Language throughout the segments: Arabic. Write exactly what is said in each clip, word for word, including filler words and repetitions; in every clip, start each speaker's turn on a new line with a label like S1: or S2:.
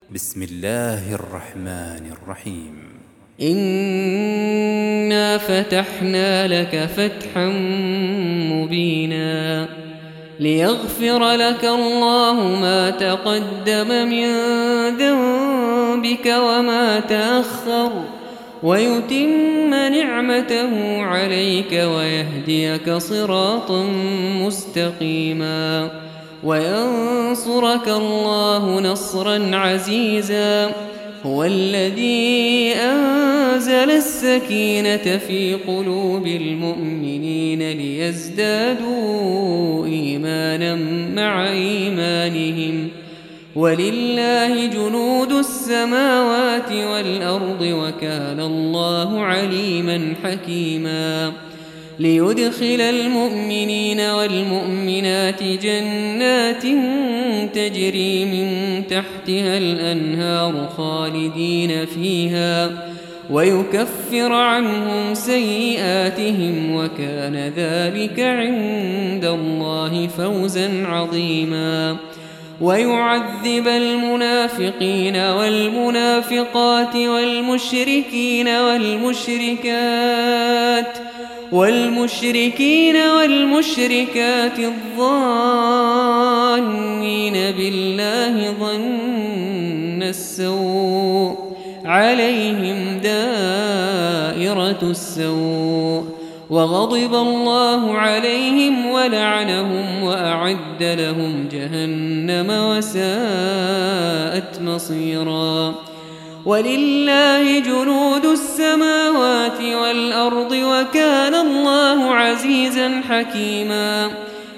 S1: بسم الله الرحمن الرحيم.
S2: إنا فتحنا لك فتحا مبينا ليغفر لك الله ما تقدم من ذنبك وما تأخر ويتم نعمته عليك ويهديك صراطا مستقيما وينصرك الله نصرا عزيزا. هو الذي أنزل السكينة في قلوب المؤمنين ليزدادوا إيمانا مع إيمانهم ولله جنود السماوات والأرض وكان الله عليما حكيما. ليدخل المؤمنين والمؤمنات جنات تجري من تحتها الأنهار خالدين فيها ويكفر عنهم سيئاتهم وكان ذلك عند الله فوزا عظيما. ويعذب المنافقين والمنافقات والمشركين والمشركات والمشركين والمشركات الظانين بالله ظن السوء عليهم دائرة السوء وغضب الله عليهم ولعنهم وأعد لهم جهنم وساءت مصيرا. ولله جنود السماوات والأرض وكان الله عزيزا حكيما.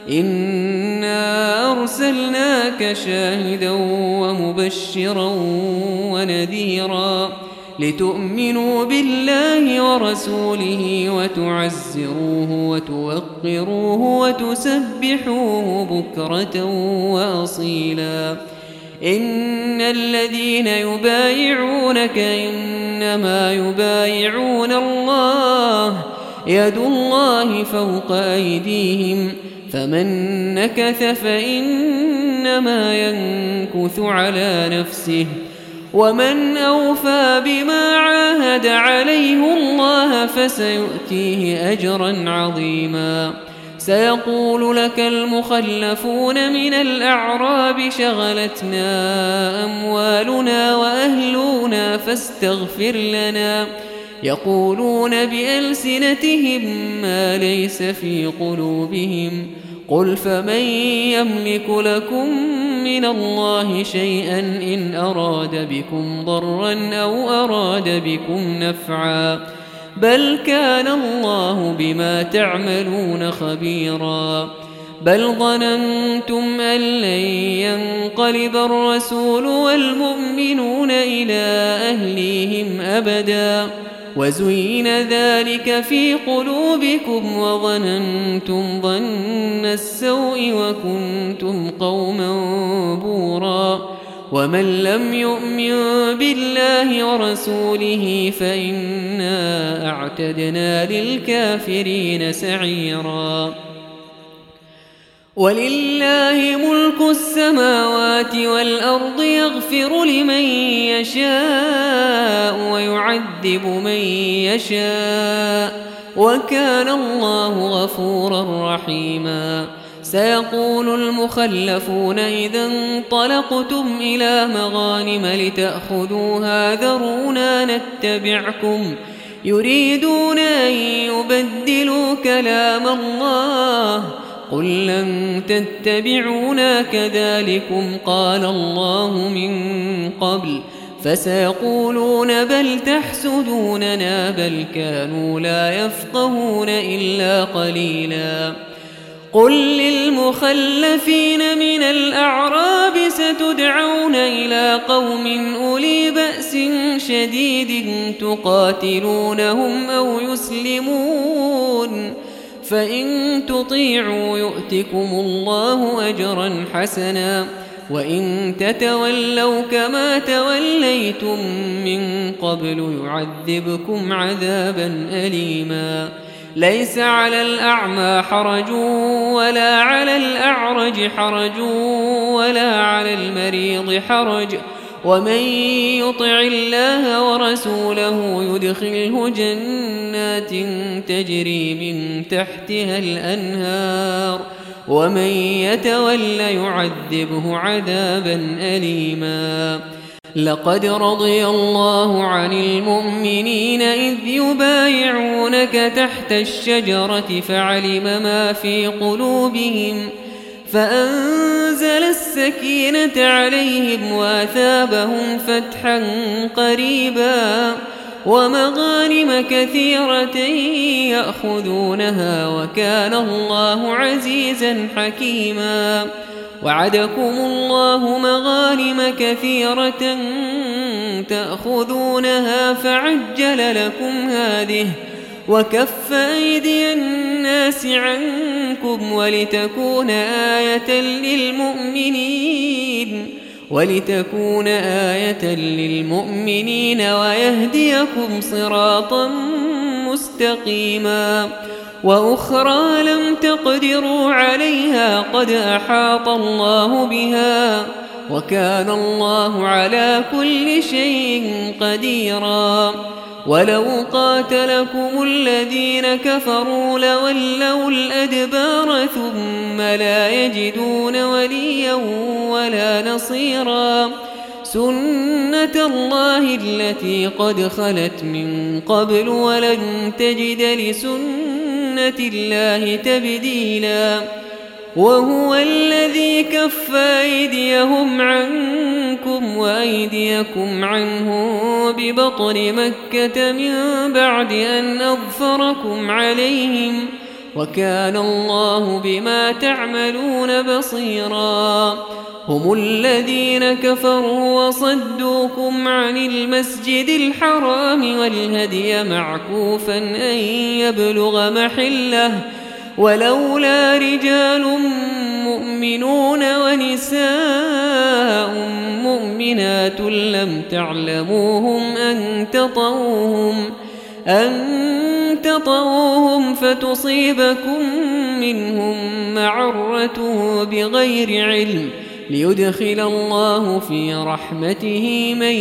S2: إنا أرسلناك شاهدا ومبشرا ونذيرا لتؤمنوا بالله ورسوله وتعزروه وتوقروه وتسبحوه بكرة وأصيلا. إن الذين يبايعونك إنما يبايعون الله يد الله فوق أيديهم فمن نكث فإنما ينكث على نفسه ومن أوفى بما عاهد عليه الله فسيؤتيه أجرا عظيما. سيقول لك المخلفون من الأعراب شغلتنا أموالنا وأهلنا فاستغفر لنا يقولون بألسنتهم ما ليس في قلوبهم قل فمن يملك لكم من الله شيئا إن أراد بكم ضرا أو أراد بكم نفعا بل كان الله بما تعملون خبيرا. بل ظننتم أن لن ينقلب الرسول والمؤمنون إلى أهليهم أبدا وزين ذلك في قلوبكم وظننتم ظن السوء وكنتم قوما بورا. ومن لم يؤمن بالله ورسوله فإنا أعتدنا للكافرين سعيرا. ولله ملك السماوات والأرض يغفر لمن يشاء ويعذب من يشاء وكان الله غفورا رحيما. سيقول المخلفون إذا انطلقتم إلى مغانم لتأخذوها ذرونا نتبعكم يريدون أن يبدلوا كلام الله قل لن تتبعونا كذلكم قال الله من قبل فسيقولون بل تحسدوننا بل كانوا لا يفقهون إلا قليلا. قل للمخلفين من الأعراب ستدعون إلى قوم أولي بأس شديد تقاتلونهم أو يسلمون فإن تطيعوا يؤتكم الله أجرا حسنا وإن تتولوا كما توليتم من قبل يعذبكم عذابا أليما. ليس على الأعمى حرج ولا على الأعرج حرج ولا على المريض حرج ومن يطع الله ورسوله يدخله جنات تجري من تحتها الأنهار ومن يتول يعذبه عذابا أليما. لقد رضي الله عن المؤمنين إذ يبايعونك تحت الشجرة فعلم ما في قلوبهم فأنزل السكينة عليهم وأثابهم فتحا قريبا ومغانم كثيرة يأخذونها وكان الله عزيزا حكيما. وعدكم الله مغانم كثيرة تأخذونها فعجل لكم هذه وكف أيدي الناس عنكم ولتكون آية للمؤمنين ولتكون آية للمؤمنين ويهديكم صراطا مستقيما. وأخرى لم تقدروا عليها قد أحاط الله بها وكان الله على كل شيء قديرا. ولو قاتلكم الذين كفروا لولوا الأدبار ثم لا يجدون وليا ولا نصيرا. سنة الله التي قد خلت من قبل ولن تجد لسنة الله تبديلا. وهو الذي كف أيديهم عنكم وأيديكم عنهم ببطن مكة من بعد أن أظفركم عليهم وكان الله بما تعملون بصيرا. هم الذين كفروا وصدوكم عن المسجد الحرام والهدي معكوفا أن يبلغ محله ولولا رجال مؤمنون ونساء مؤمنات لم تعلموهم أن تطؤوهم أن تطؤوهم فتصيبكم منهم معرة بغير علم ليدخل الله في رحمته من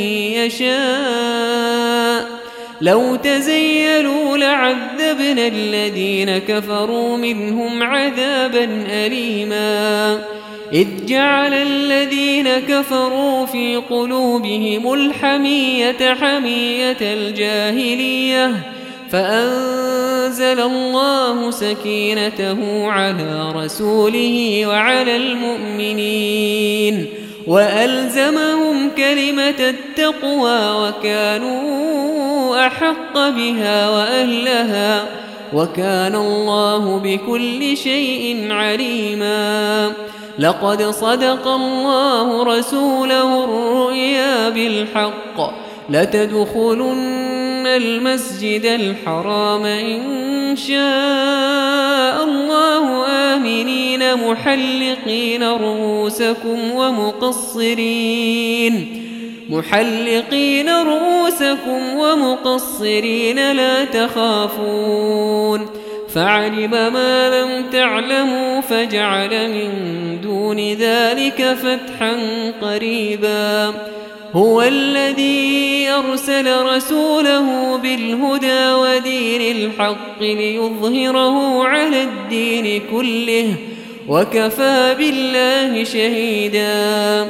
S2: يشاء. لو تزيلوا لعذبنا الذين كفروا منهم عذابا أليما. إذ جعل الذين كفروا في قلوبهم الحمية حمية الجاهلية فأنزل الله سكينته على رسوله وعلى المؤمنين وألزمهم كلمة التقوى وكانوا أحق بها وأهلها وكان الله بكل شيء عليما. لقد صدق الله رسوله الرؤيا بالحق لتدخلن المسجد الحرام إن شاء الله آمنين محلقين رؤوسكم ومقصرين محلقين رؤوسكم ومقصرين لا تخافون فعلم ما لم تعلموا فجعل من دون ذلك فتحا قريبا. هو الذي أرسل رسوله بالهدى ودين الحق ليظهره على الدين كله وكفى بالله شهيدا.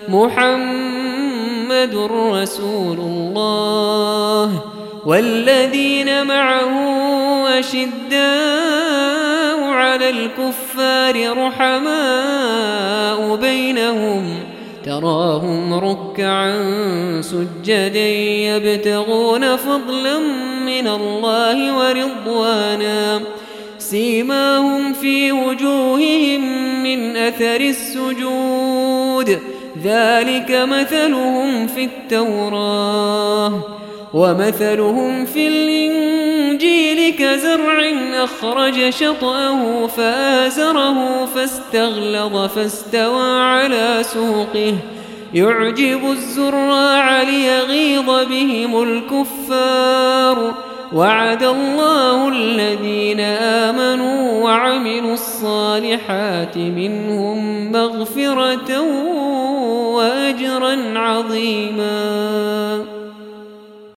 S2: محمد رسول الله والذين معه أشداء على الكفار رحماء بينهم تراهم ركعا سجدا يبتغون فضلا من الله ورضوانا سيماهم في وجوههم من أثر السجود ذلك مثلهم في التوراة ومثلهم في الإنجيل كزرع أخرج شطأه فآزره فاستغلظ فاستوى على سوقه يعجب الزراع ليغيظ بهم الكفار. وعد الله الذين آمنوا وعملوا الصالحات منهم مغفرة وأجرا عظيما.